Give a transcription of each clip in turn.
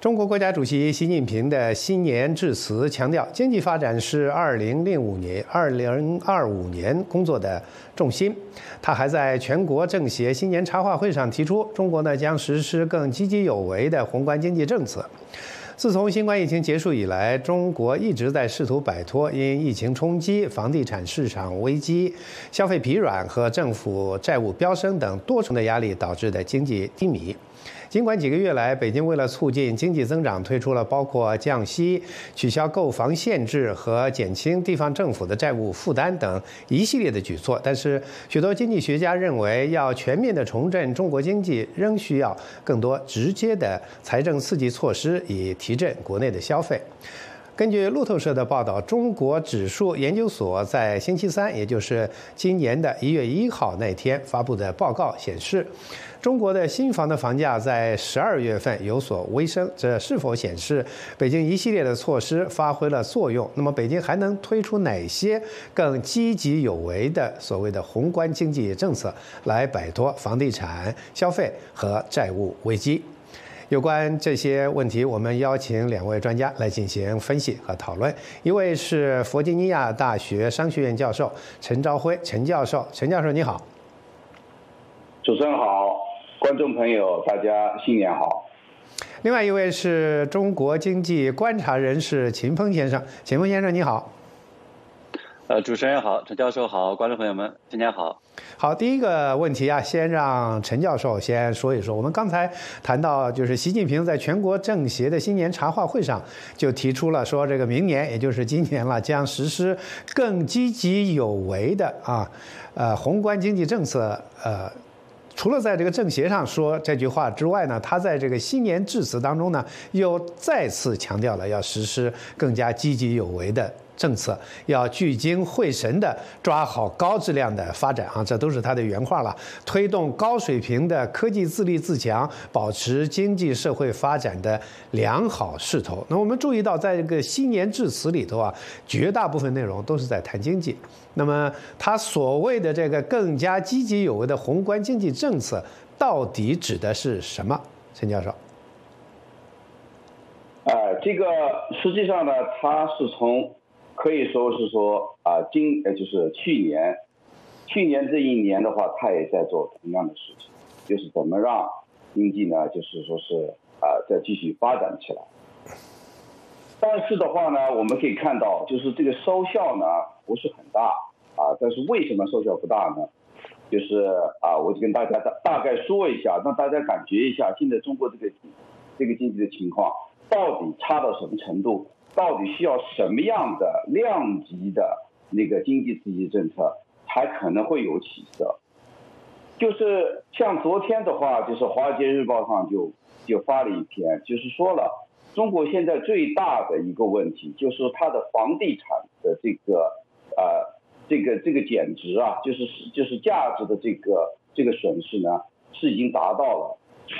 中国国家主席习近平的新年致辞强调，经济发展是2025年工作的重心。他还在全国政协新年茶话会上提出，中国将实施更积极有为的宏观经济政策。自从新冠疫情结束以来，中国一直在试图摆脱因疫情冲击、房地产市场危机、消费疲软和政府债务飙升等多重的压力导致的经济低迷。尽管几个月来，北京为了促进经济增长，推出了包括降息、取消购房限制和减轻地方政府的债务负担等一系列的举措，但是许多经济学家认为，要全面的重振中国经济，仍需要更多直接的财政刺激措施，以提振国内的消费。根据路透社的报道，中国指数研究所在星期三，也就是今年的1月1号那天发布的报告显示，中国的新房的房价在12月份有所微升。这是否显示北京一系列的措施发挥了作用？那么北京还能推出哪些更积极有为的所谓的宏观经济政策，来摆脱房地产、消费和债务危机？有关这些问题，我们邀请2位专家来进行分析和讨论。一位是弗吉尼亚大学商学院教授陈朝晖，陈教授。陈教授你好。 主持人好，观众朋友大家新年好。 另外一位是中国经济观察人士秦峰先生。秦峰先生你好。 主持人好，陈教授好，观众朋友们新年好。 好，第一个问题啊，先让陈教授先说一说。我们刚才谈到，就是习近平在全国政协的新年茶话会上就提出了说，这个明年，也就是今年了，将实施更积极有为的宏观经济政策。除了在这个政协上说这句话之外呢，他在这个新年致辞当中呢，又再次强调了要实施更加积极有为的政策，要聚精会神地抓好高质量的发展啊，这都是他的原话了。推动高水平的科技自立自强，保持经济社会发展的良好势头。那我们注意到，在这个新年致辞里头啊，绝大部分内容都是在谈经济。那么他所谓的这个更加积极有为的宏观经济政策，到底指的是什么？陈教授。 这个实际上呢，他是从可以说是说就是去年这一年的话，他也在做同样的事情，就是怎么让经济呢，就是说是再继续发展起来。但是的话呢，我们可以看到，就是这个收效呢不是很大但是为什么收效不大呢？就是我就跟大家大概说一下，让大家感觉一下现在中国这个经济的情况到底差到什么程度，到底需要什么样的量级的那个经济刺激政策才可能会有起色。就是像昨天的话，就是《华尔街日报》上就发了一篇，就是说了中国现在最大的一个问题，就是它的房地产的这个减值就是价值的这个损失呢，是已经达到了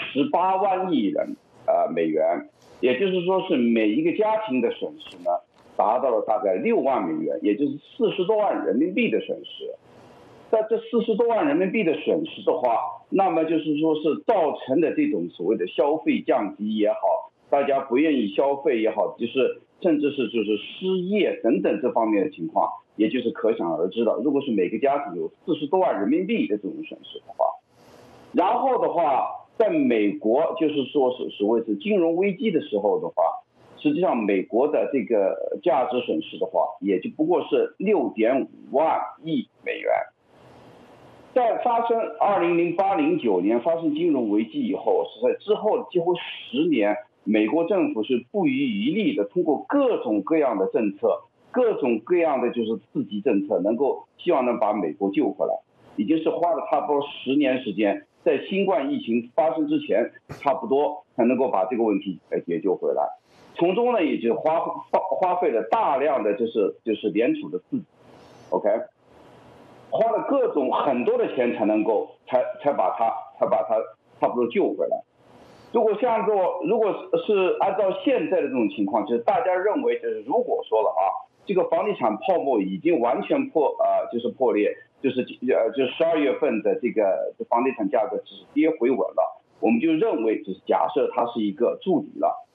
18万亿美元，也就是说是每一个家庭的损失呢，达到了大概6万美元，也就是40多万人民币的损失。在这40多万人民币的损失的话，那么就是说是造成的这种所谓的消费降级也好，大家不愿意消费也好，就是甚至是就是失业等等这方面的情况，也就是可想而知的。如果是每个家庭有40多万人民币的这种损失的话，然后的话，在美国就是说是所谓是金融危机的时候的话，实际上美国的这个价值损失的话，也就不过是6.5万亿美元。在发生2008、09年发生金融危机以后，是在之后几乎10年，美国政府是不遗余力的通过各种各样的政策，各种各样的就是刺激政策，希望能把美国救回来，已经是花了差不多10年时间，在新冠疫情发生之前，差不多才能够把这个问题解救回来。从中呢，也就花费了大量的就是联储的刺激 ，OK。花了各种很多的钱才能够才把它差不多救回来。如果是按照现在的这种情况，就是大家认为就是如果说了这个房地产泡沫已经完全破裂，就是12月份的这房地产价格只是跌回稳了，我们就认为就是假设它是一个筑底了，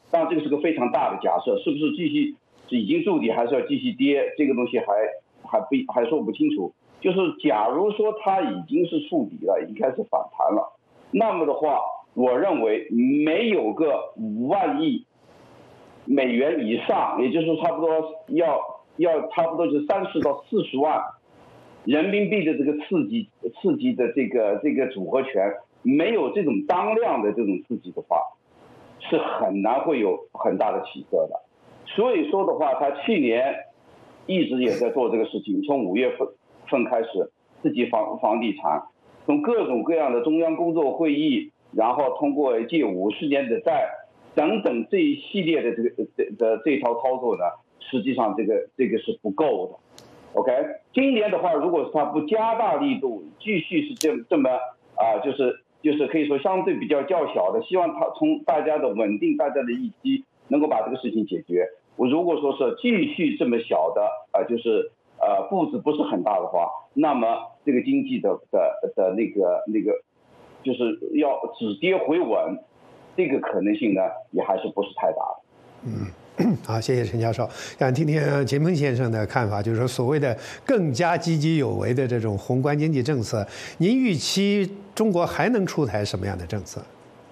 当然这个是个非常大的假设，是不是继续已经筑底，还是要继续跌，这个东西还说不清楚。就是假如说它已经是触底了，已经开始反弹了，那么的话，我认为没有个5万亿美元以上，也就是说差不多要差不多就是30到40万人民币的这个刺激的这个组合拳，没有这种当量的这种刺激的话，是很难会有很大的起色的。所以说的话，他去年一直也在做这个事情，从5月份开始刺激房地产，从各种各样的中央工作会议，然后通过借50年的债等等这一系列的这一套操作呢，实际上这个是不够的。OK， 今年的话，如果是他不加大力度，继续是这么就是可以说相对比较小的，希望他从大家的稳定、大家的预期能够把这个事情解决。我如果说是继续这么小的步子不是很大的话，那么这个经济的那个就是要止跌回稳，这个可能性呢也还是不是太大的。 好，谢谢陈教授。想听听秦鹏先生的看法，就是说所谓的更加积极有为的这种宏观经济政策，您预期中国还能出台什么样的政策？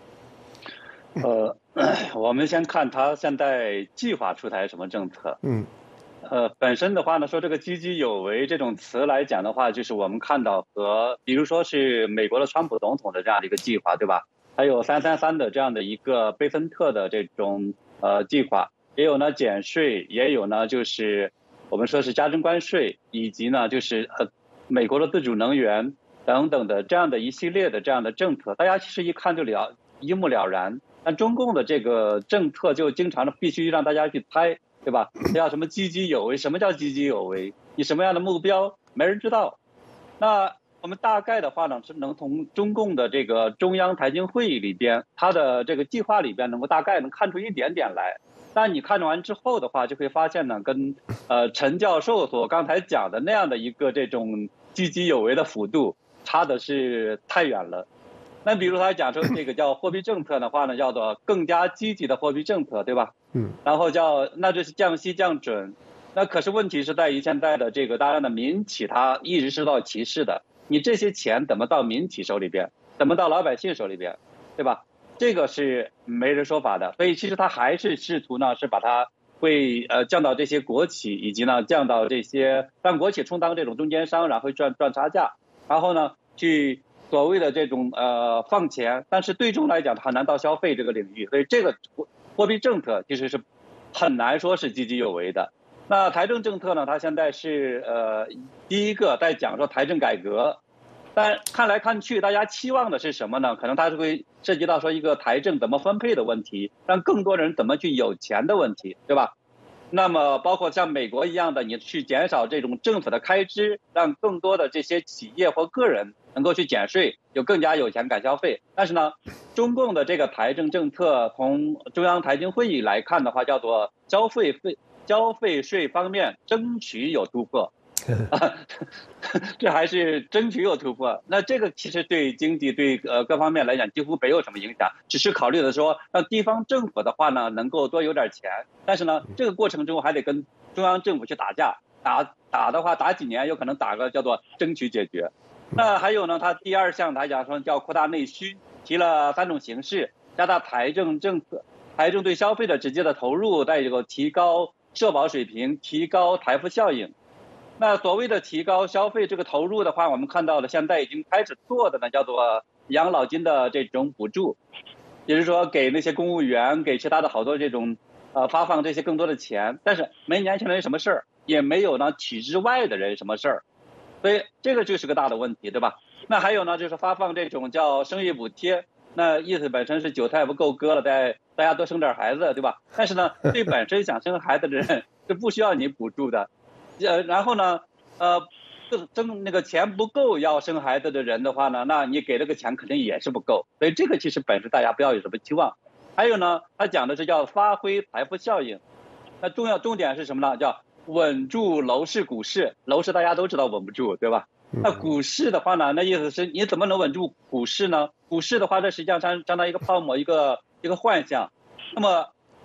我们先看他现在计划出台什么政策。本身的话呢，说这个积极有为这种词来讲的话，就是我们看到比如说是美国的川普总统的这样的一个计划，对吧？还有333的这样的一个贝森特的这种计划，也有呢减税，也有呢就是我们说是加征关税，以及呢就是美国的自主能源等等的这样的一系列的这样的政策，大家其实一看就一目了然。但中共的这个政策就经常的必须让大家去猜，对吧？叫什么积极有为？什么叫积极有为？你什么样的目标？没人知道。那我们大概的话呢，是能从中共的这个中央财经会议里边，它的这个计划里边，大概能看出一点点来。但你看完之后的话，就会发现呢，跟陈教授所刚才讲的那样的一个这种积极有为的幅度，差的是太远了。那比如他讲说这个叫货币政策的话呢，叫做更加积极的货币政策，对吧？然后那就是降息降准。那可是问题是在于现在的这个大量的民企，它一直受到歧视的。你这些钱怎么到民企手里边，怎么到老百姓手里边，对吧？这个是没人说法的。所以其实他还是试图呢，是把它会降到这些国企，以及呢降到这些让国企充当这种中间商，然后赚差价，然后呢去所谓的这种放钱，但是最终来讲很难到消费这个领域。所以这个货币政策其实是很难说是积极有为的。那财政政策呢，它现在是第一个在讲说财政改革，但看来看去大家期望的是什么呢？可能它是会涉及到说一个财政怎么分配的问题，让更多人怎么去有钱的问题，对吧？那么包括像美国一样的，你去减少这种政府的开支，让更多的这些企业或个人能够去减税，就更加有钱敢消费。但是呢，中共的这个财政政策从中央财经会议来看的话，叫做消费税方面争取有突破，这还是争取有突破。那这个其实对经济对各方面来讲几乎没有什么影响，只是考虑的说让地方政府的话呢能够多有点钱，但是呢这个过程中还得跟中央政府去打架，打的话打几年有可能打个叫做争取解决。那还有呢，他第二项他讲说叫扩大内需，提了3种形式，加大财政政策，财政对消费的直接的投入，再有提高社保水平，提高财富效应。那所谓的提高消费这个投入的话，我们看到了现在已经开始做的呢，叫做养老金的这种补助，也就是说给那些公务员，给其他的好多这种发放这些更多的钱，但是没年轻人什么事儿，也没有呢体制外的人什么事儿，所以这个就是个大的问题，对吧？那还有呢，就是发放这种叫生育补贴，那意思本身是韭菜不够割了，大家多生点孩子，对吧？但是呢，对本身想生孩子的人是不需要你补助的。然后呢，那个钱不够要生孩子的人的话呢，那你给这个钱肯定也是不够。所以这个其实本身大家不要有什么期望。还有呢，他讲的是叫发挥财富效应。那重点是什么呢？叫稳住楼市股市。楼市大家都知道稳不住，对吧？那股市的话呢，那意思是你怎么能稳住股市呢？股市的话，这实际上相当于一个泡沫，一个幻象。那么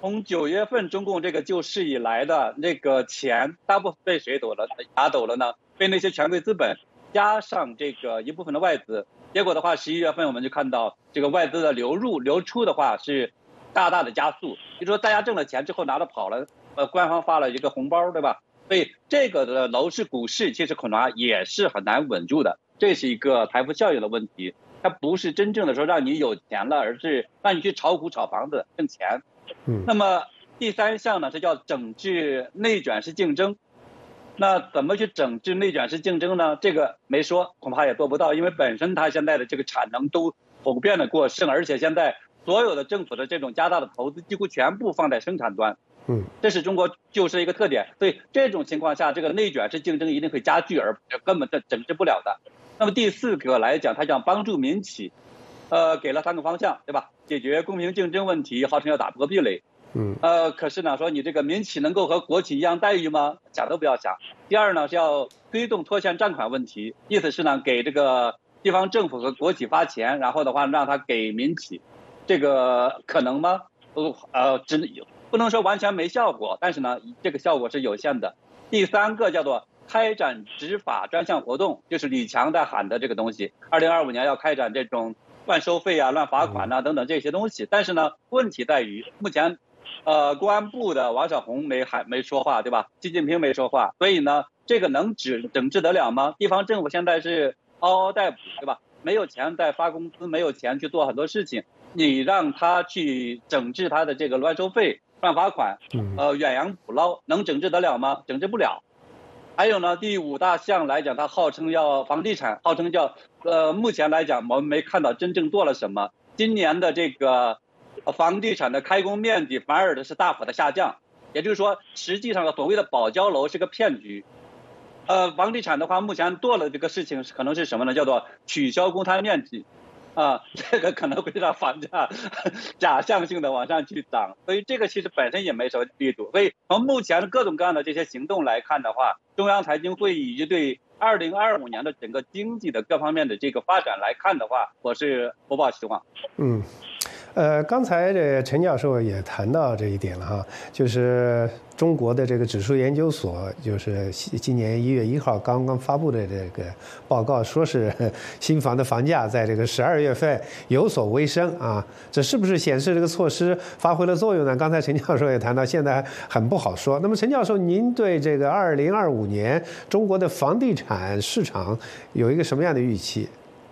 从9月份中共这个救市以来的那个钱，大部分被谁拿走了呢？被那些权贵资本加上这个一部分的外资。结果的话，11月份我们就看到这个外资的流入流出的话是大大的加速。就说大家挣了钱之后拿着跑了，官方发了一个红包，对吧？所以这个的楼市、股市其实恐怕也是很难稳住的，这是一个财富效应的问题。它不是真正的说让你有钱了，而是让你去炒股、炒房子挣钱。那么第3项呢，这叫整治内卷式竞争。那怎么去整治内卷式竞争呢？这个没说，恐怕也做不到，因为本身它现在的这个产能都普遍的过剩，而且现在所有的政府的这种加大的投资几乎全部放在生产端。这是中国救市一个特点。所以这种情况下，这个内卷式竞争一定会加剧，而根本整治不了的。那么第4个来讲，它讲帮助民企，给了3个方向，对吧？解决公平竞争问题，号称要打破壁垒。可是呢，说你这个民企能够和国企一样待遇吗？想都不要想。第2呢，是要推动脱欠账款问题，意思是呢，给这个地方政府和国企发钱，然后的话让他给民企，这个可能吗？不能说完全没效果，但是呢，这个效果是有限的。第3个叫做开展执法专项活动，就是李强在喊的这个东西。2025年要开展这种乱收费啊、乱罚款啊等等这些东西。但是呢，问题在于目前，公安部的王小红没说话，对吧？习近平没说话，所以呢，这个能整治得了吗？地方政府现在是嗷嗷待哺，对吧？没有钱再发工资，没有钱去做很多事情，你让他去整治他的这个乱收费、乱罚款，远洋捕捞，能整治得了吗？整治不了。还有呢，第5大项来讲，它号称要房地产，号称叫目前来讲我们没看到真正做了什么。今年的这个房地产的开工面积反而的是大幅的下降，也就是说，实际上所谓的保交楼是个骗局。房地产的话，目前做了这个事情可能是什么呢？叫做取消公摊面积。这个可能会让房价假象性的往上去涨，所以这个其实本身也没什么力度。所以从目前各种各样的这些行动来看的话，中央财经会议以及对2025年的整个经济的各方面的这个发展来看的话，我是不抱希望。 刚才这陈教授也谈到这一点了哈，就是中国的这个指数研究所，就是今年1月1号刚刚发布的这个报告，说是新房的房价在这个12月份有所微升啊，这是不是显示这个措施发挥了作用呢？刚才陈教授也谈到，现在很不好说。那么陈教授，您对这个2025年中国的房地产市场有一个什么样的预期？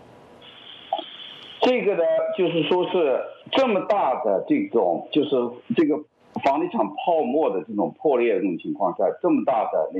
这个呢，就是说是这么大的这种，就是这个房地产泡沫的这种破裂的这种情况下，这么大的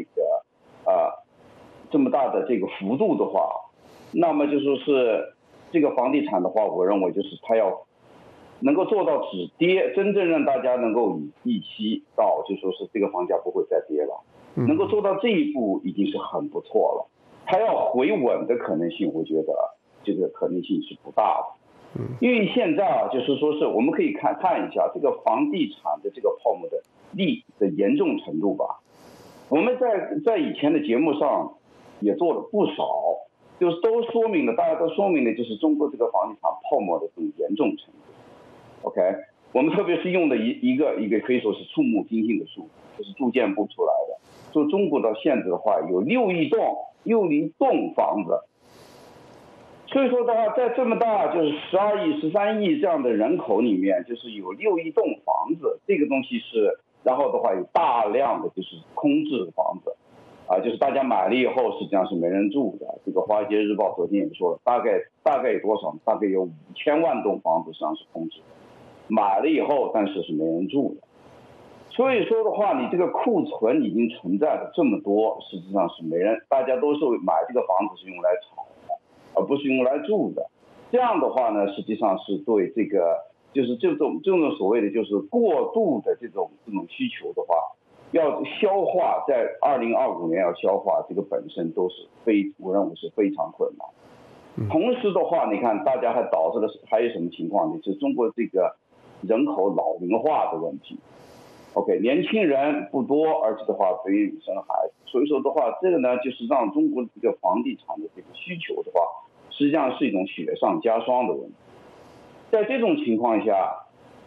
这个幅度的话，那么就说是这个房地产的话，我认为就是它要能够做到止跌，真正让大家能够预期到，就说是这个房价不会再跌了，能够做到这一步已经是很不错了。它要回稳的可能性，我觉得这个可能性是不大的。因为现在就是说是我们可以看一下这个房地产的这个泡沫的严重程度吧。我们在以前的节目上也做了不少，就是大家都说明了就是中国这个房地产泡沫的这种严重程度。OK， 我们特别是用的一个可以说是触目惊心的数，就是住建部出来的，说中国到现在的话有6亿栋房子。所以说的话，在这么大就是12亿、13亿这样的人口里面，就是有6亿栋房子，这个东西是，然后的话有大量的就是空置的房子，就是大家买了以后实际上是没人住的。这个《华尔街日报》昨天也说了，大概有多少？大概有5000万栋房子实际上是空置的，买了以后但是没人住的。所以说的话，你这个库存已经存在了这么多，实际上是没人，大家都是买这个房子是用来炒的，而不是用来住的。这样的话呢，实际上是对这个就是这种所谓的就是过度的这种需求的话，要消化，在2025年要消化，这个本身都是我认为是非常困难。同时的话，你看大家还导致了还有什么情况呢？就是中国这个人口老龄化的问题。OK， 年轻人不多，而且的话不愿意生孩子，所以说的话，这个呢就是让中国这个房地产的这个需求的话，实际上是一种雪上加霜的问题。在这种情况下，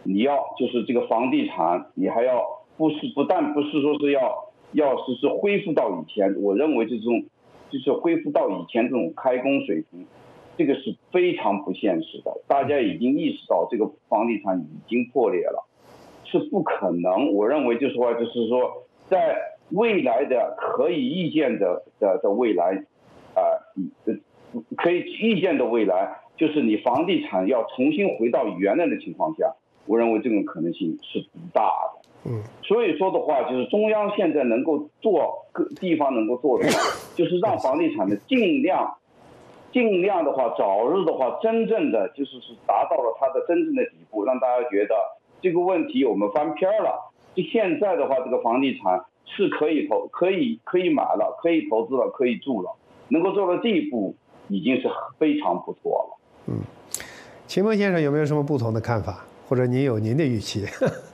你要就是这个房地产，你还要不但不是说是要是恢复到以前，我认为就是恢复到以前这种开工水平，这个是非常不现实的。大家已经意识到这个房地产已经破裂了，是不可能。我认为就是说，在未来的可以预见的未来，可以预见的未来，就是你房地产要重新回到原来的情况下，我认为这种可能性是不大的。所以说的话，就是中央现在能够做，各地方能够做的话，就是让房地产的尽量的话，早日的话，真正的就是达到了它的真正的底部，让大家觉得这个问题我们翻篇了。就现在的话，这个房地产是可以买了，可以投资了，可以住了，能够做到这一步，已经是非常不错了。 秦梦先生有没有什么不同的看法，或者您有您的预期？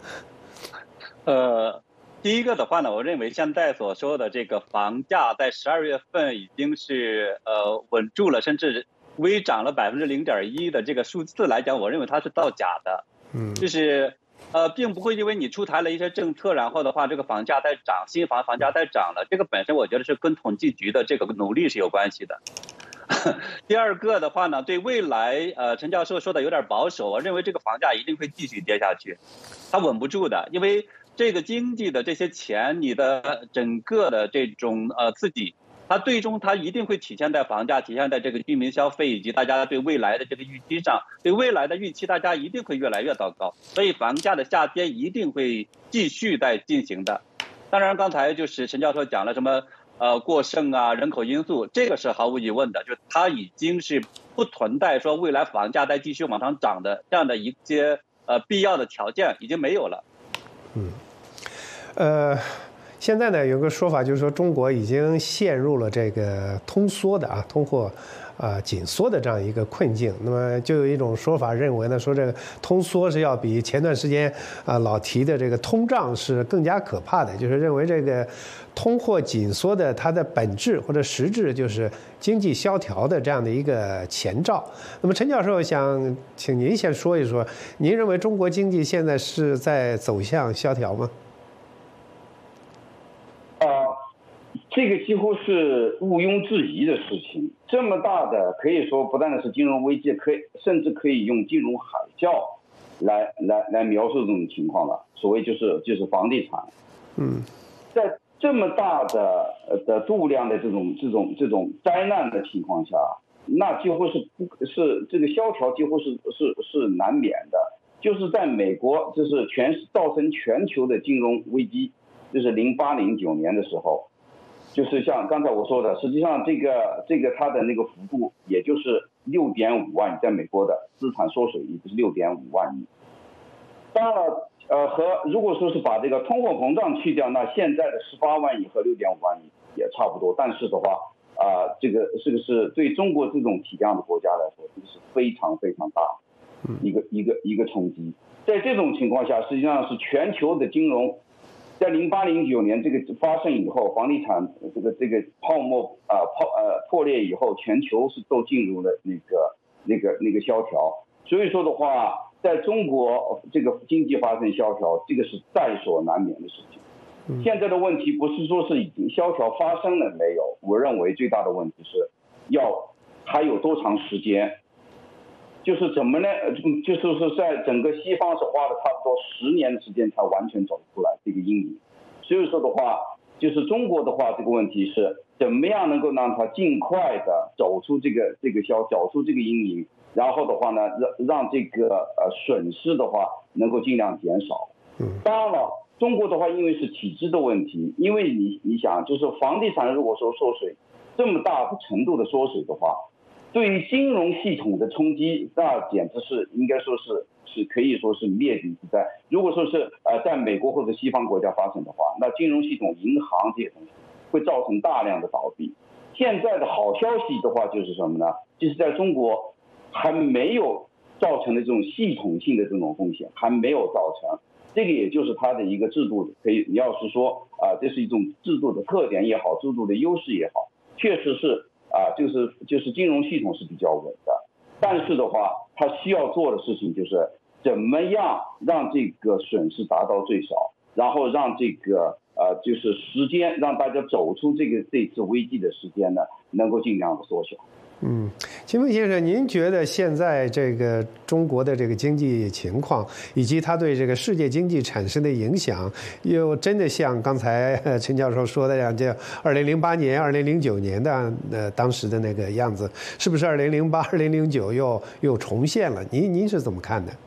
第一个的话呢，我认为现在所说的这个房价在12月份已经是稳住了，甚至微涨了0.1%的这个数字来讲，我认为它是造假的。就是并不会因为你出台了一些政策，然后的话这个房价在涨，新房价在涨了，这个本身我觉得是跟统计局的这个努力是有关系的。第二个的话呢，对未来陈教授说的有点保守，我认为这个房价一定会继续跌下去，它稳不住的，因为这个经济的这些钱，你的整个的这种刺激，它最终它一定会体现在房价，体现在这个居民消费以及大家对未来的这个预期上，对未来的预期大家一定会越来越糟糕，所以房价的下跌一定会继续在进行的。当然刚才就是陈教授讲了什么过剩啊，人口因素，这个是毫无疑问的，就是它已经是不存在说未来房价再继续往上涨的这样的一些必要的条件已经没有了。 现在呢有个说法就是说中国已经陷入了这个通货紧缩的这样一个困境。那么就有一种说法认为呢，说这个通缩是要比前段时间老提的这个通胀是更加可怕的，就是认为这个通货紧缩的它的本质或者实质就是经济萧条的这样的一个前兆。那么陈教授想请您先说一说，您认为中国经济现在是在走向萧条吗？ 这个几乎是毋庸置疑的事情。这么大的，可以说不但是金融危机，甚至可以用金融海啸来描述这种情况了。所谓就是房地产，在这么大的度量的这种灾难的情况下，那几乎是这个萧条几乎是难免的。就是在美国，就是造成全球的金融危机，就是08-09年的时候。就是像刚才我说的，实际上这个它的那个幅度也就是6.5万亿，在美国的资产缩水也就是6.5万亿。当然了，如果说是把这个通货膨胀去掉，那现在的18万亿和6.5万亿也差不多。但是的话，这个是对中国这种体量的国家来说，这个是非常非常大一个冲击。在这种情况下，实际上是全球的金融。在08-09年这个发生以后，房地产这个泡沫破裂以后，全球是都进入了那个萧条。所以说的话，在中国这个经济发生萧条，这个是在所难免的事情。现在的问题不是说是已经萧条发生了没有，我认为最大的问题是还有多长时间。就是怎么呢？就是在整个西方是花了差不多10年的时间才完全走出来这个阴影。所以说的话，就是中国的话，这个问题是怎么样能够让它尽快的走出这个阴影，然后的话呢，让这个损失的话能够尽量减少。当然了，中国的话因为是体制的问题，因为你想，就是房地产如果说缩水这么大程度的缩水的话。对于金融系统的冲击，那简直是应该说是可以说是灭顶之灾。如果说是在美国或者西方国家发生的话，那金融系统、银行这些东西会造成大量的倒闭。现在的好消息的话就是什么呢？就是在中国还没有造成的这种系统性的这种风险还没有造成，这个也就是它的一个制度，你要是说这是一种制度的特点也好，制度的优势也好，确实是。就是金融系统是比较稳的，但是的话，它需要做的事情就是怎么样让这个损失达到最少，然后让这个就是时间让大家走出这次危机的时间呢，能够尽量的缩小。 秦凤先生，您觉得现在这个中国的这个经济情况，以及它对这个世界经济产生的影响，又真的像刚才陈教授说的这样，就2008年、2009年的当时的那个样子，是不是2008、2009又重现了？您是怎么看的？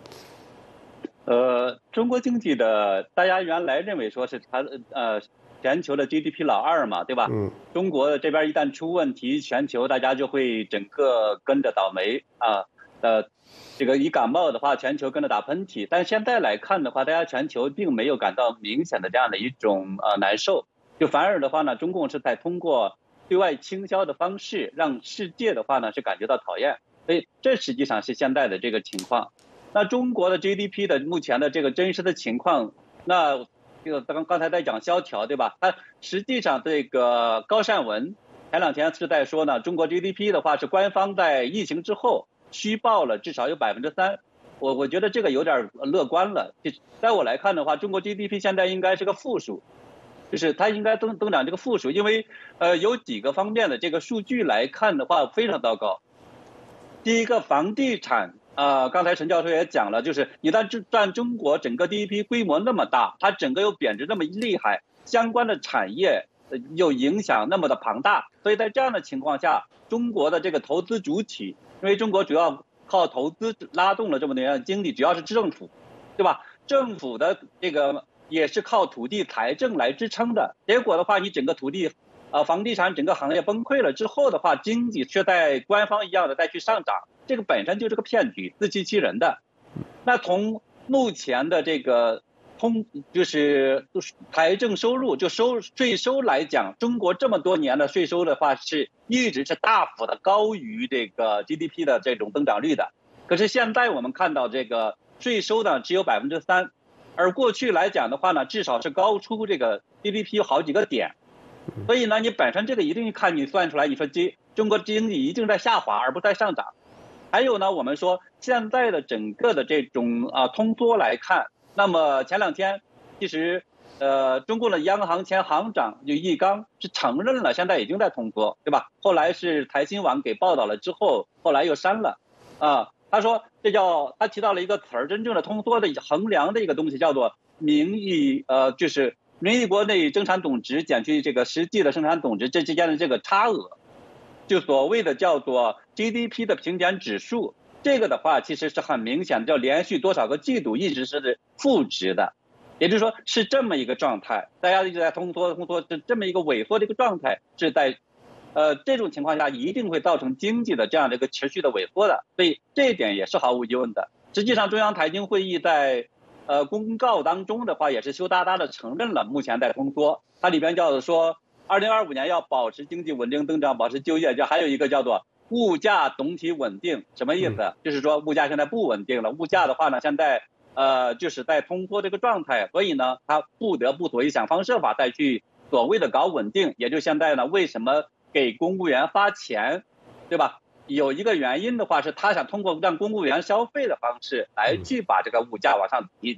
中国经济的，大家原来认为说是它全球的 GDP 老二嘛，对吧？中国这边一旦出问题，全球大家就会整个跟着倒霉啊。这个一感冒的话，全球跟着打喷嚏。但现在来看的话，大家全球并没有感到明显的这样的一种难受，就反而的话呢，中共是在通过对外倾销的方式，让世界的话呢是感觉到讨厌。所以这实际上是现在的这个情况。那中国的 GDP 的目前的这个真实的情况，那这个刚才在讲萧条，对吧？它实际上这个高善文前2天是在说呢，中国 GDP 的话是官方在疫情之后虚报了至少有3%，我觉得这个有点乐观了。在我来看的话，中国 GDP 现在应该是个负数，就是它应该增长这个负数，因为有几个方面的这个数据来看的话非常糟糕。第一个，房地产。刚才陈教授也讲了，就是你占中国整个 GDP 规模那么大，它整个又贬值那么厉害，相关的产业又影响那么的庞大，所以在这样的情况下，中国的这个投资主体，因为中国主要靠投资拉动了这么多年的经济，主要是政府，对吧？政府的这个也是靠土地财政来支撑的，结果的话，你整个土地房地产整个行业崩溃了之后的话，经济却在官方一样的再去上涨。这个本身就是个骗局，自欺欺人的。那从目前的这个就是财政收入，就税收来讲，中国这么多年的税收的话是一直是大幅的高于这个 GDP 的这种增长率的。可是现在我们看到这个税收呢只有3%，而过去来讲的话呢，至少是高出这个 GDP 有好几个点。所以呢，你本身这个一定看你算出来，你说中国经济一定在下滑，而不在上涨。还有呢，我们说现在的整个的这种通缩来看，那么前2天其实中共的央行前行长就易纲是承认了现在已经在通缩，对吧？后来是台新网给报道了之后，后来又删了他说他提到了一个词儿，真正的通缩的衡量的一个东西叫做就是名义国内生产总值减去这个实际的生产总值这之间的这个差额，就所谓的叫做 GDP 的平减指数。这个的话其实是很明显的，叫连续多少个季度一直是负值的，也就是说是这么一个状态，大家一直在通缩，这么一个萎缩的一个状态，是在这种情况下一定会造成经济的这样的一个持续的萎缩的，所以这一点也是毫无疑问的。实际上中央财经会议在公告当中的话也是羞答答的承认了目前在通缩，它里边叫做说2025年要保持经济稳定增长，保持就业，还有一个叫做物价总体稳定。什么意思？就是说物价现在不稳定了，物价的话呢现在就是在通缩这个状态，所以呢他不得不所以想方设法再去所谓的搞稳定。也就现在呢为什么给公务员发钱，对吧？有一个原因的话是他想通过让公务员消费的方式来去把这个物价往上提。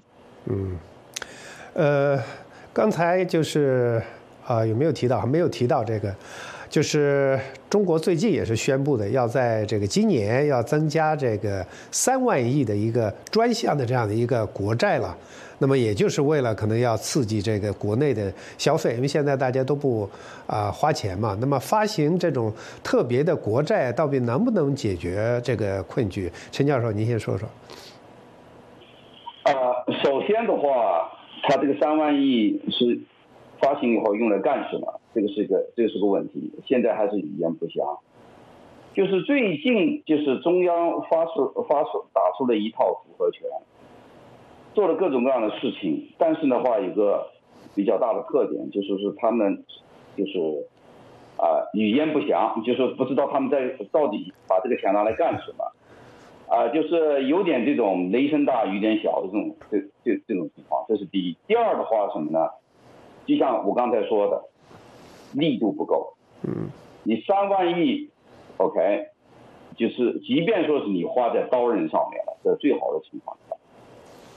刚才就是有没有提到？没有提到这个，就是中国最近也是宣布的，要在这个今年要增加这个3万亿的一个专项的这样的一个国债了。那么也就是为了可能要刺激这个国内的消费，因为现在大家都不花钱嘛。那么发行这种特别的国债，到底能不能解决这个困局？陈教授，您先说说。 首先的话，它这个3万亿是发行以后用来干什么？这个是个问题，现在还是语言不详。就是最近就是中央打出了一套组合拳，做了各种各样的事情，但是的话有个比较大的特点，就是他们就是语言不详，就是不知道他们到底把这个钱拿来干什么。就是有点这种雷声大雨点小的这种情况，这是第一。第二的话什么呢？就像我刚才说的，力度不够。你3万亿 ，OK， 就是即便说是你花在刀刃上面了，这是最好的情况下，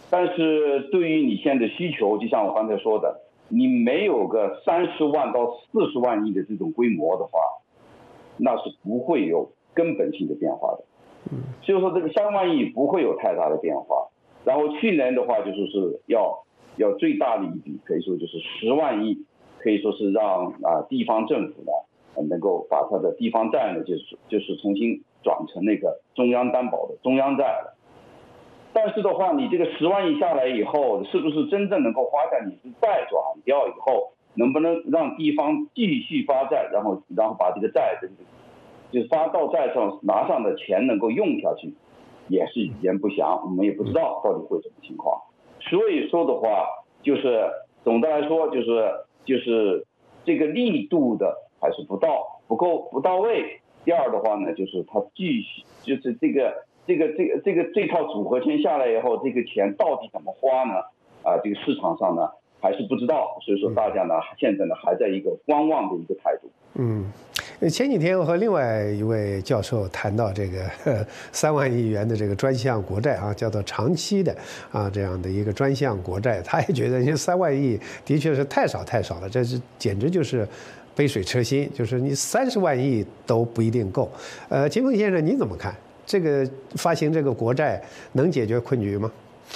但是对于你现在的需求，就像我刚才说的，你没有个30万到40万亿的这种规模的话，那是不会有根本性的变化的。所以说这个3万亿不会有太大的变化。然后去年的话就是要最大的一笔，可以说就是10万亿，可以说是让地方政府呢能够把它的地方债呢就是重新转成那个中央担保的中央债了。但是的话，你这个10万亿下来以后，是不是真正能够花在你的债转掉以后，能不能让地方继续发债，然后把这个债就是发到债上拿上的钱能够用下去，也是语言不详，我们也不知道到底会什么情况。所以说的话，就是总的来说就是这个力度的还是不到位。第二的话呢，就是它继续就是这套组合拳下来以后，这个钱到底怎么花呢？这个市场上呢还是不知道，所以说大家呢现在呢还在一个观望的一个态度。 前几天我和另外一位教授谈到这个3万亿元的这个专项国债啊，叫做长期的这样的一个专项国债，他也觉得这3万亿的确是太少了，这是简直就是杯水车薪，就是你30万亿都不一定够。金凤先生你怎么看？这个发行这个国债能解决困局吗？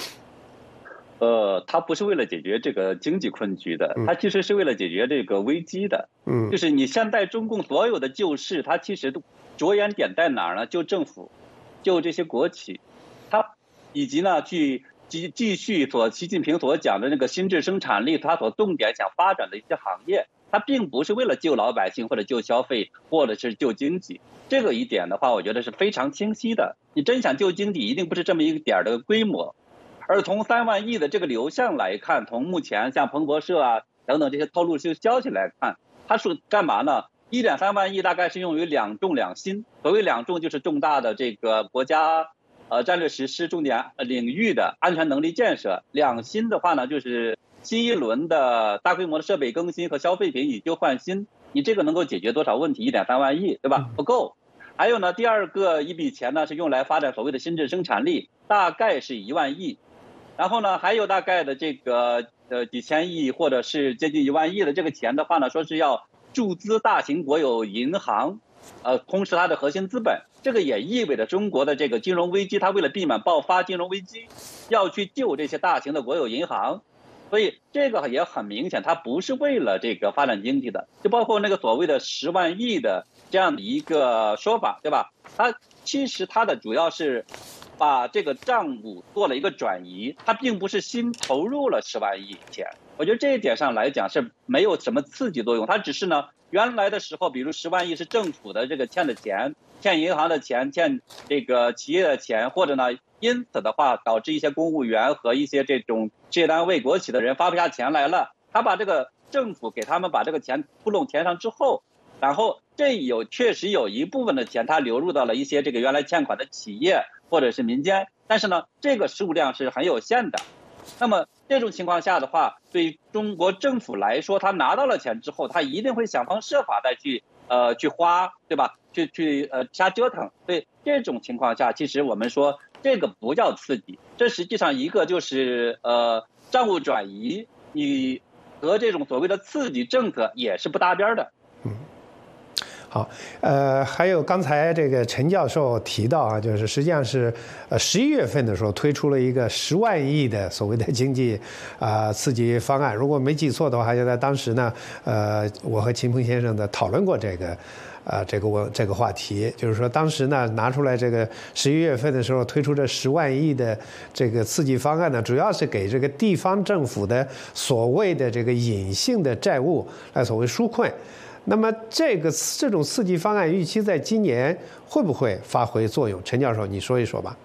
它不是为了解决这个经济困局的，它其实是为了解决这个危机的。就是你现在中共所有的救市，它其实着眼点在哪儿呢？就政府，就这些国企，它以及呢去继续习近平所讲的那个新质生产力，它所重点想发展的一些行业，它并不是为了救老百姓或者救消费或者是救经济。这个一点的话，我觉得是非常清晰的。你真想救经济，一定不是这么一个点的规模。而从3万亿的这个流向来看，从目前像彭博社等等这些透露消息来看，它是干嘛呢？1.3万亿大概是用于2重2新。所谓2重就是重大的这个国家战略实施重点领域的安全能力建设，2新的话呢，就是新一轮的大规模的设备更新和消费品以旧换新。你这个能够解决多少问题？1.3万亿，对吧？不够。还有呢，第二个一笔钱呢是用来发展所谓的新质生产力，大概是1万亿。然后呢，还有大概的这个几千亿或者是接近1万亿的这个钱的话呢，说是要注资大型国有银行，充实它的核心资本。这个也意味着中国的这个金融危机，它为了避免爆发金融危机，要去救这些大型的国有银行。所以这个也很明显，它不是为了这个发展经济的，就包括那个所谓的10万亿的这样的一个说法，对吧？它其实它的主要是把这个账目做了一个转移，它并不是新投入了10万亿钱。我觉得这一点上来讲是没有什么刺激作用，它只是呢，原来的时候，比如10万亿是政府的这个欠的钱，欠银行的钱，欠这个企业的钱，或者呢，因此的话导致一些公务员和一些这种事业单位、国企的人发不下钱来了，他把这个政府给他们把这个钱窟窿填上之后，然后确实有一部分的钱它流入到了一些这个原来欠款的企业或者是民间，但是呢，这个数量是很有限的。那么这种情况下的话，对于中国政府来说，他拿到了钱之后，他一定会想方设法再去花，对吧？去瞎折腾。所以这种情况下，其实我们说这个不叫刺激，这实际上一个就是账务转移，你和这种所谓的刺激政策也是不搭边的。 好，还有刚才这个陈教授提到啊，就是实际上是11月份的时候推出了一个10万亿的所谓的经济刺激方案。如果没记错的话，就在当时呢，我和秦鹏先生的讨论过这个话题，就是说当时呢拿出来这个11月份的时候推出这10万亿的这个刺激方案呢，主要是给这个地方政府的所谓的这个隐性的债务来所谓纾困。那么这种刺激方案预期在今年会不会发挥作用？陈教授，你说一说吧。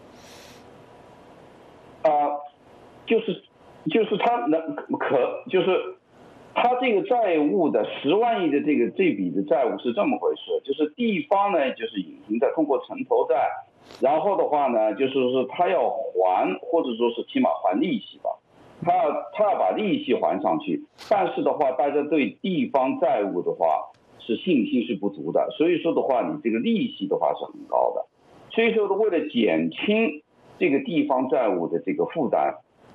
就是他这个债务的10万亿的这笔的债务是这么回事，就是地方呢就是隐形的通过城投债，然后的话呢就是说他要还，或者说是起码还利息吧。他要把利息还上去，但是的话，大家对地方债务的话是信心是不足的，所以说的话，你这个利息的话是很高的，所以说为了减轻这个地方债务的这个负担，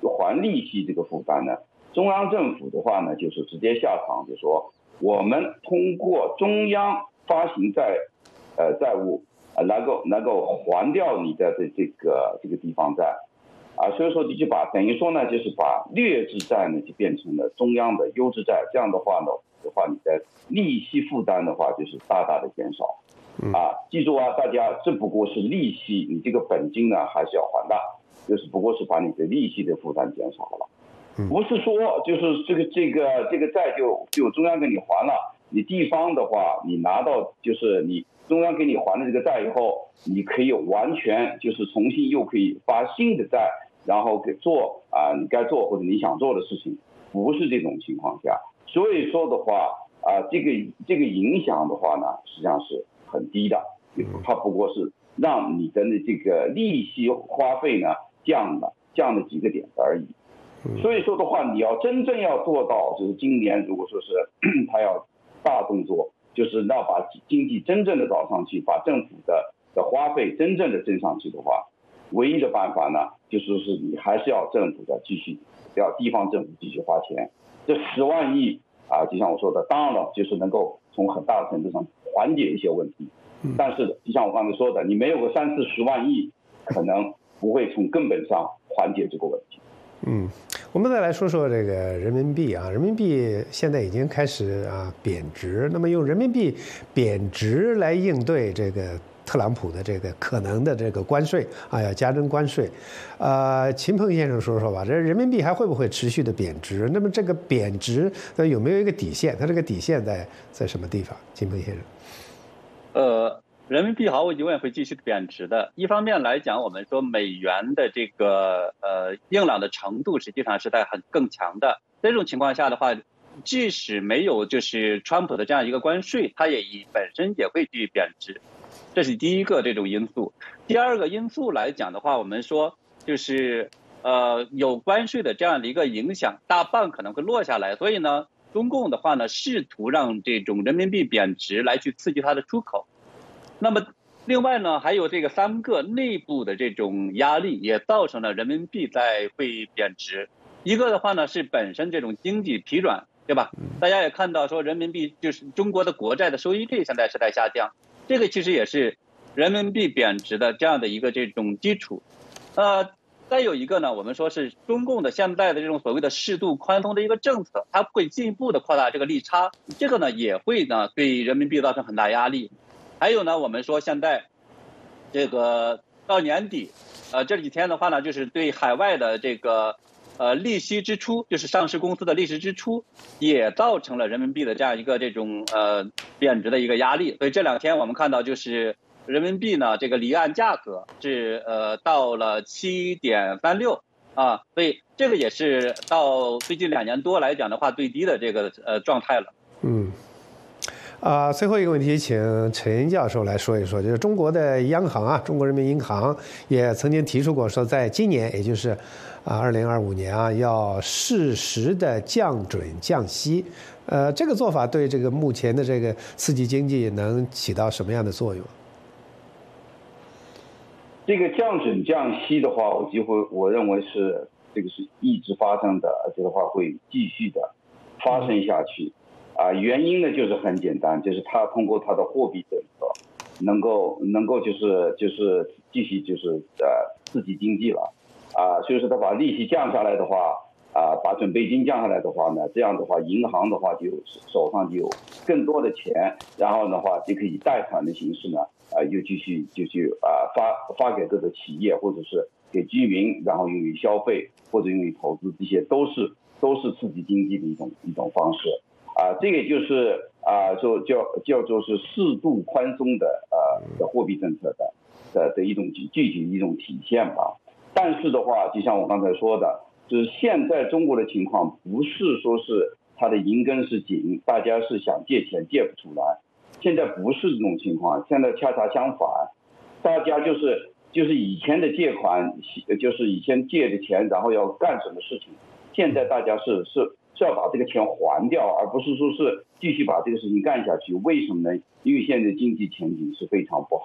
还利息这个负担呢，中央政府的话呢，就是直接下场，就说我们通过中央发行债务能够还掉你的这个地方债。所以说就等于说呢，就是把劣质债呢就变成了中央的优质债，这样的话，你的利息负担的话就是大大的减少。记住大家，这不过是利息，你这个本金呢还是要还的，就是不过是把你的利息的负担减少了，不是说就是这个债就中央给你还了，你地方的话，你拿到就是你中央给你还了这个债以后，你可以完全就是重新又可以发新的债，然后给做你该做或者你想做的事情，不是这种情况下，所以说的话这个影响的话呢，实际上是很低的，它不过是让你的这个利息花费呢降了几个点而已。所以说的话，你要真正要做到，就是今年如果说是他要大动作，就是要把经济真正的搞上去，把政府的花费真正的挣上去的话，唯一的办法呢，就是你还是要政府的要地方政府继续花钱。这10万亿就像我说的，当然了，就是能够从很大的程度上缓解一些问题，但是就像我刚才说的，你没有个30-40万亿，可能不会从根本上缓解这个问题。 我们再来说说这个人民币人民币现在已经开始贬值，那么用人民币贬值来应对这个特朗普的这个可能的这个关税要加征关税，秦鹏先生说说吧，这人民币还会不会持续的贬值？那么这个贬值有没有一个底线？它这个底线在什么地方？秦鹏先生， 人民币毫无疑问会继续贬值的。一方面来讲，我们说美元的这个硬朗的程度实际上是在更强的。这种情况下的话，即使没有就是川普的这样一个关税，它本身也会继续贬值。这是第一个这种因素。第二个因素来讲的话，我们说就是有关税的这样的一个影响，大半可能会落下来。所以呢，中共的话呢，试图让这种人民币贬值来去刺激它的出口。那么另外呢，还有这个3个内部的这种压力，也造成了人民币会贬值。一个的话呢，是本身这种经济疲软，对吧？大家也看到说，人民币就是中国的国债的收益率现在是在下降，这个其实也是人民币贬值的这样的一个这种基础。再有一个呢，我们说是中共的现在的这种所谓的适度宽松的一个政策，它会进一步的扩大这个利差，这个呢也会呢对人民币造成很大压力。还有呢，我们说现在这个到年底，这几天的话呢，就是对海外的这个利息支出，就是上市公司的利息支出，也造成了人民币的这样一个这种贬值的一个压力。所以这2天我们看到就是人民币呢这个离岸价格是到了7.36所以这个也是到最近2年多来讲的话最低的这个状态了。 最后一个问题，请陈教授来说一说，就是中国的央行中国人民银行也曾经提出过，说在今年，也就是2025年要适时的降准降息。这个做法对这个目前的这个刺激经济能起到什么样的作用？ 这个降准降息的话，我认为这个是一直发生的，而且的话会继续的发生下去。原因呢就是很简单，就是它通过它的货币政策，能够就是继续就是刺激经济了，所以说它把利息降下来的话，把准备金降下来的话呢，这样的话银行的话就手上就有更多的钱，然后的话就可以贷款的形式呢，又继续发给各个企业或者是给居民，然后用于消费或者用于投资，这些都是刺激经济的一种方式。这个就是叫做是适度宽松的货币政策的一种具体的一种体现吧。但是的话，就像我刚才说的，就是现在中国的情况不是说是它的银根是紧，大家是想借钱借不出来，现在不是这种情况，现在恰恰相反，大家就是以前的借款，就是以前借的钱，然后要干什么事情，现在大家是要把这个钱还掉，而不是说是继续把这个事情干下去。为什么呢？因为现在经济前景是非常不好，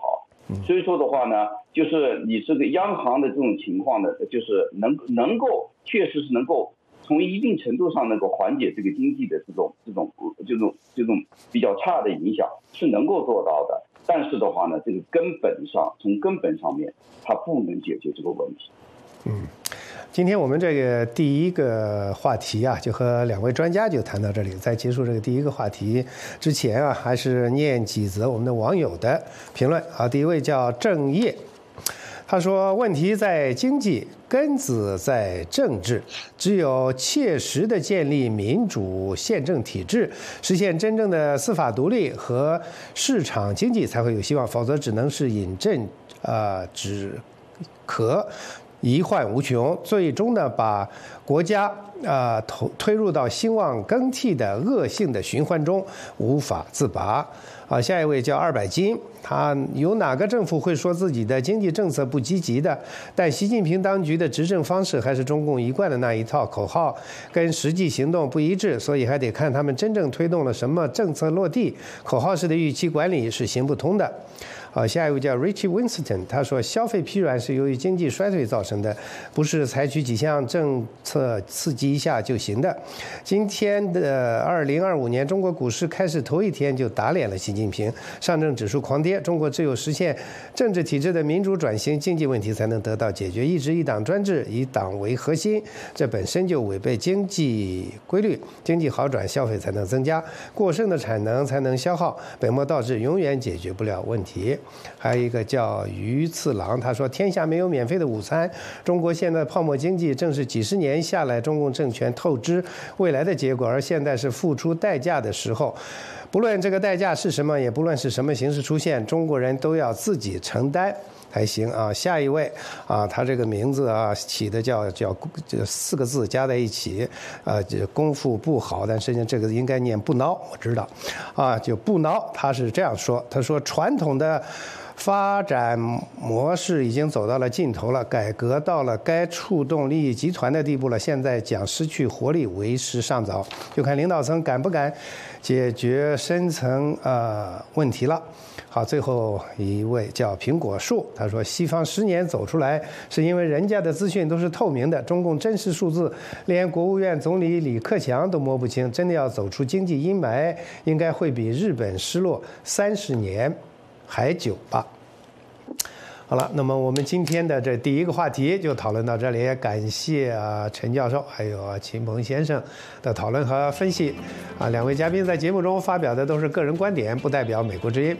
所以说的话呢，就是你这个央行的这种情况呢，就是能够确实是能够从一定程度上能够缓解这个经济的这种比较差的影响，是能够做到的。但是的话呢，这个从根本上面，它不能解决这个问题。 今天我们这个第一个话题啊，就和2位专家就谈到这里。在结束这个第一个话题之前啊，还是念几则我们的网友的评论啊。第一位叫郑业，他说：“问题在经济，根子在政治。只有切实的建立民主宪政体制，实现真正的司法独立和市场经济，才会有希望。否则只能是饮鸩止渴。”遗患无穷，最终呢，把国家推入到兴旺更替的恶性的循环中，无法自拔。下一位叫200斤，他有哪个政府会说自己的经济政策不积极的？但习近平当局的执政方式还是中共一贯的那一套，口号跟实际行动不一致，所以还得看他们真正推动了什么政策落地。口号式的预期管理是行不通的。下一位叫 Richie Winston， 他说消费疲软是由于经济衰退造成的，不是采取几项政策刺激一下就行的。今天的2025年，中国股市开市头一天就打脸了习近平，上证指数狂跌。中国只有实现政治体制的民主转型，经济问题才能得到解决。一直一党专制，以党为核心，这本身就违背经济规律。经济好转，消费才能增加，过剩的产能才能消耗，本末倒置，永远解决不了问题。还有一个叫于次郎，他说天下没有免费的午餐，中国现在泡沫经济正是几十年下来中共政权透支未来的结果，而现在是付出代价的时候。不论这个代价是什么，也不论是什么形式出现，中国人都要自己承担才行啊。下一位啊，他这个名字啊起的叫这4个字加在一起，这功夫不好，但实际上这个应该念不孬，我知道啊，就不孬。他是这样说，他说传统的发展模式已经走到了尽头了，改革到了该触动利益集团的地步了，现在讲失去活力为时尚早，就看领导层敢不敢解决深层问题了。好，最后一位叫苹果树，他说西方10年走出来是因为人家的资讯都是透明的，中共真实数字连国务院总理李克强都摸不清，真的要走出经济阴霾，应该会比日本失落30年还久吧。好了，那么我们今天的这第一个话题就讨论到这里，感谢陈教授还有秦鹏先生的讨论和分析。2位嘉宾在节目中发表的都是个人观点，不代表美国之音。